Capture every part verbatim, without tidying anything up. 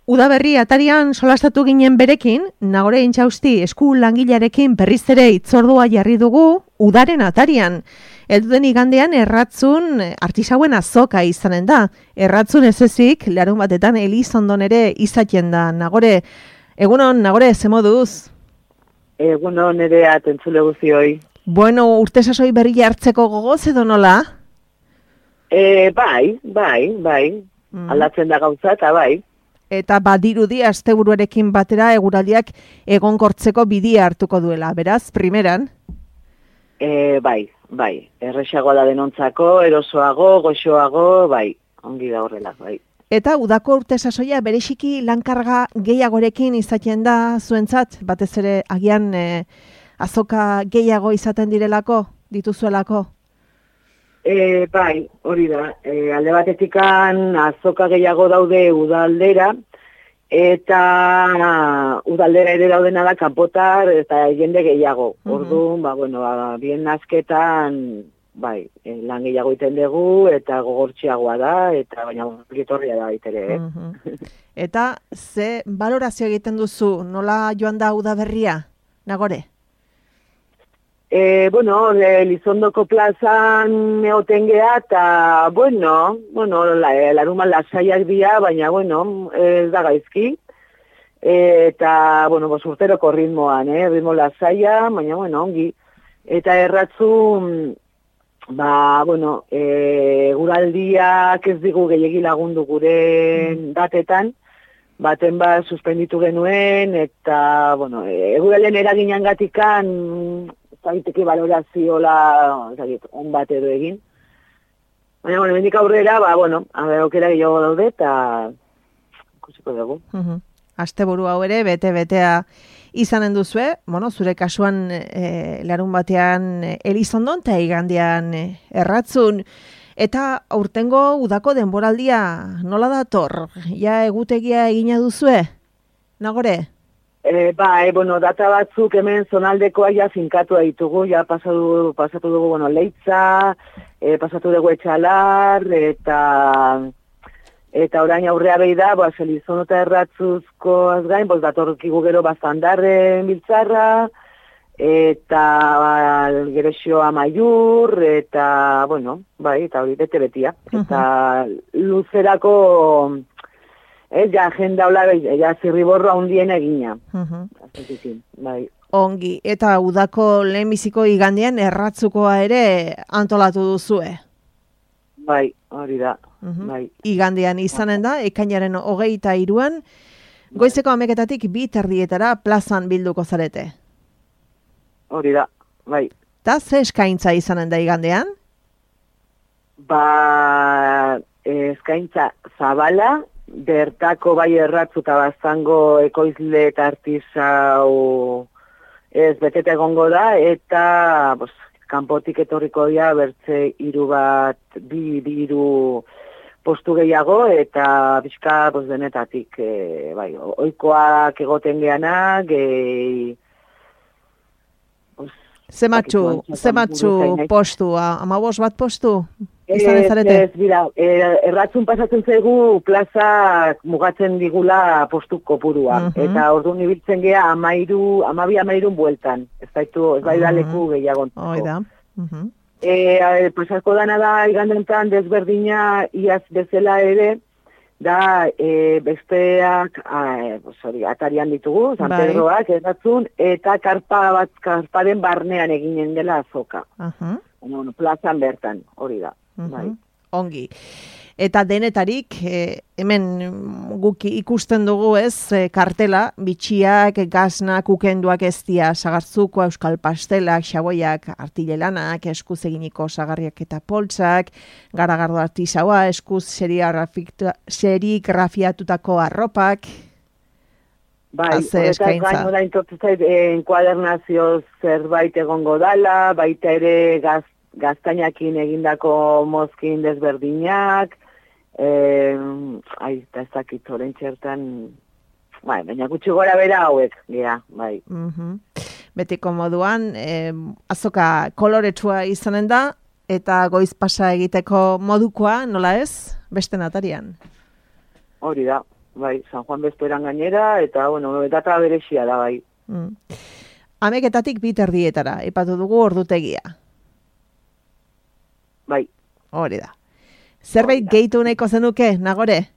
Udaberri atarian solastatu ginen berekin, Nagore Intxausti esku langilearekin berriz ere hitzordua jarri dugu udaren atarian. Elduden igandean erratzun artisauen azoka izanen da. Erratzun ez ezik, larun batetan Elizondon ere izaten da. Nagore, egunon, Nagore, ze moduz? Egunon ere atentzule guzioi. Bueno, urte sasoi berri hartzeko gogoz edo nola? E, bai, bai, bai. Mm. Aldatzen da gauza eta bai. Eta badirudi asteburuarekin batera eguraldiak egonkortzeko bidia hartuko duela, beraz, primeran? E, bai, bai. Erresagoa da denontzako, erosoago, goxoago, bai. Ongi da horrela, bai. Eta udako urte sasoia bereziki lankarga gehiagorekin izaten da zuentzat, batez ere agian e, azoka gehiago izaten direlako, dituzuelako? E, bai, hori da. E, alde batetikan azoka gehiago daude udaldera, eta udaldera ere daudena da kanpotar eta jende gehiago. Mm-hmm. Orduan, ba, bueno, ba, bien nazketan, bai, lan gehiago iten dugu, eta gogortxiagoa da, eta baina gitorria da itere, eh? Mm-hmm. Eta ze balorazio egiten duzu, nola joan da udaberria, Nagore? E, bueno, Elizondoko plazan egoten geha, eta, bueno, bueno, la, laruman lasaiak dira, baina, bueno, ez da gaizki. E, eta, bueno, bos urteroko ritmoan, eh, ritmo lasaia, baina, bueno, ongi. Eta erratzu, ba, bueno, e, guraldiak ez digu gehiagi lagundu gure datetan, baten bat suspenditu genuen, eta, bueno, eguralden eraginan gatikan, zaiteke valorazioa on bat edo egin. Baina, bueno, mendik aurrera, ba, bueno, aukera gehiago daude, eta ikusiko dugu. Uh-huh. Asteburu hau ere, bete-betea izanen duzue, bueno, zure kasuan e, larun batean Elizondon, eta igandean e, erratzun, eta aurtengo udako denboraldia nola dator? Ja egutegia egina duzue, Nagore? E, ba, e, bueno, data batzuk hemen zonaldekoa ja finkatu ditugu, ja pasatu, pasatu dugu, bueno, Leitza, e, pasatu dugu Etxalar, eta eta orain aurrea behi da, ba, Elizondon eta erratzuzko azgain, bos datorkigu gero Baztandarren biltzarra, eta ba, Gerexio Amaiur, eta, bueno, bai, eta hori bete-betia. Uh-huh. Eta luzerako... Ez, ja, agenda hola, ja, zirriborro handien egina. Uh-huh. Bai. Ongi, eta udako lehenbiziko igandean erratzukoa ere antolatu duzue? Bai, hori da. Uh-huh. Bai. Igandean izanen da, ekainaren hogeita hiruan, goizeko hameketatik bi terdietara plazan bilduko zarete? Hori da, bai. Ta ze eskaintza izanen da igandean? Ba, eskaintza zabala, bertako bai erratzu eta Baztango ekoizle eta artisau ez betete egongo da, eta bos, kanpotik etorriko dira bertze hiru bat, bi, bi hiru postu gehiago, eta bizka bos, denetatik, e, bai, oikoak egoten geana, gehi... Zematxu, zematxu postu, amabos bat postu? Ez, ez, bira, erratzun pasatzen zaigu plazak mugatzen digula postu kopurua. Uh-huh. Eta orduan ibiltzen gea amairu, amabi amairun bueltan. Ez baitu, ez bai da leku gehiagontzako. Hoi da. Uh-huh. E, pasako dana da igandentan desberdina iaz bezala ere, da e, besteak, a, sorry, atarian ditugu, San Pedroak, erratzun, eta karpa bat, karparen barnean eginen dela azoka. Uh-huh. Bueno, plazan bertan, hori da. Uh-huh. Bai. Ongi. Eta denetarik, e, hemen guk ikusten dugu ez, e, kartela, bitxiak, gaznak, ukenduak ez dia, sagartzuko, euskal pastelak, xaboiak, artilelanak, eskuz eginiko sagarriak eta poltsak, garagardo artisaua, eskuz serigrafiatutako arropak. Bai, horretaz gain nola intortzait, enkuadernazio zerbait egongo dala, baita ere gaz gaztainakin egindako mozkin desberdinak, eh, ai, eta ez dakit oren txertan, bai, baina gutxi gora bera hauek, gea, bai. Uh-huh. Betiko moduan, eh, azoka koloretsua izanen da, eta goiz pasa egiteko modukoa, nola ez, beste natarian? Hori da, bai, San Juan bezperan gainera, eta, bueno, data berexia da, bai. Mm. Ameketatik biter dietara, ipatu dugu ordutegia. Bai. Hori da. Zerbait gehitu nahiko zenuke, Nagore?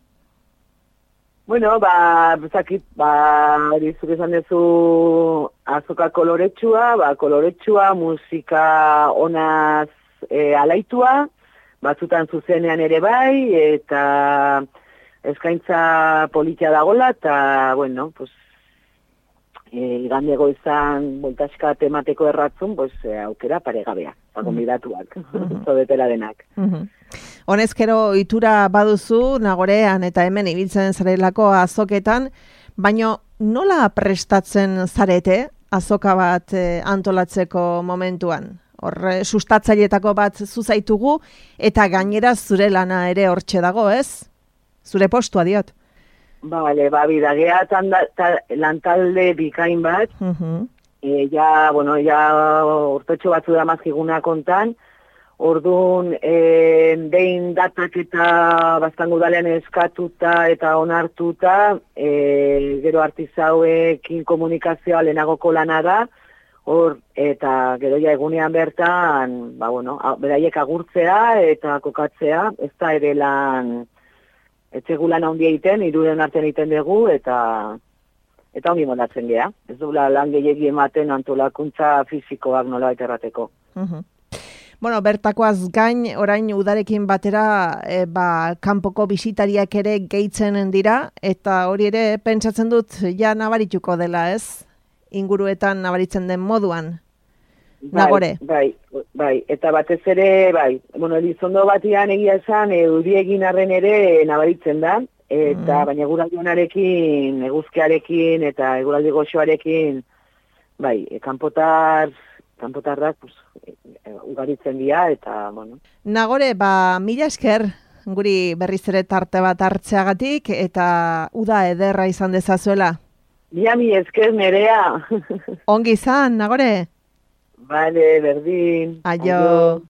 Bueno, ba, bezakit, ba, hori zuk esan duzu azoka koloretsua, ba, koloretsua, musika onaz e, alaitua, batzutan zuzenean ere bai, eta eskaintza politia dagola, eta, bueno, pues, e, igande goizan voltaxka temateko erratzun, pues, e, aukera paregabea, eta konbidatuak, zodetela denak. Honezkero itura baduzu, Nagorean eta hemen ibiltzen zarelako azoketan, baino nola prestatzen zarete azoka bat e, antolatzeko momentuan? Hor, sustatzailetako bat zuzaitugu, eta gainera zure lana ere hortxe dago, ez? Zure postua diot. Bale, ba, bidagea lantalde bikain bat, uh -huh. e, ja, bueno, ja urtetxo batzu da mazkiguna kontan, orduan, e, behin datak eta baztango dalean eskatuta eta onartuta, e, gero artizauekin komunikazioa lehenagoko lana da, hor, eta gero ja egunean bertan, ba, bueno, beraiek agurtzea eta kokatzea, ez da ere lan, etxegu lan handia egiten, hiruren artean egiten dugu, eta eta ongi moldatzen gea. Ez du lan gehiegi ematen antolakuntza fisikoak nola errateko. Uh -huh. Bueno, bertakoaz gain, orain udarekin batera, e, ba, kanpoko bisitariak ere gehitzen dira, eta hori ere pentsatzen dut ja nabarituko dela, ez? Inguruetan nabaritzen den moduan. Bai, Nagore. Bai, bai, eta batez ere, bai, bueno, Elizondo batian egia esan, euri egin arren ere nabaritzen da, eta mm. baina eguraldionarekin, eguzkiarekin, eta eguraldi goxoarekin, bai, kanpotar, kanpotarrak, pues, ugaritzen dira, eta, bueno. Nagore, ba, mila esker, guri berriz ere tarte bat hartzeagatik, eta uda ederra izan dezazuela. Mila mi esker nerea. Ongi izan, Nagore? Vale, berdin. Aio.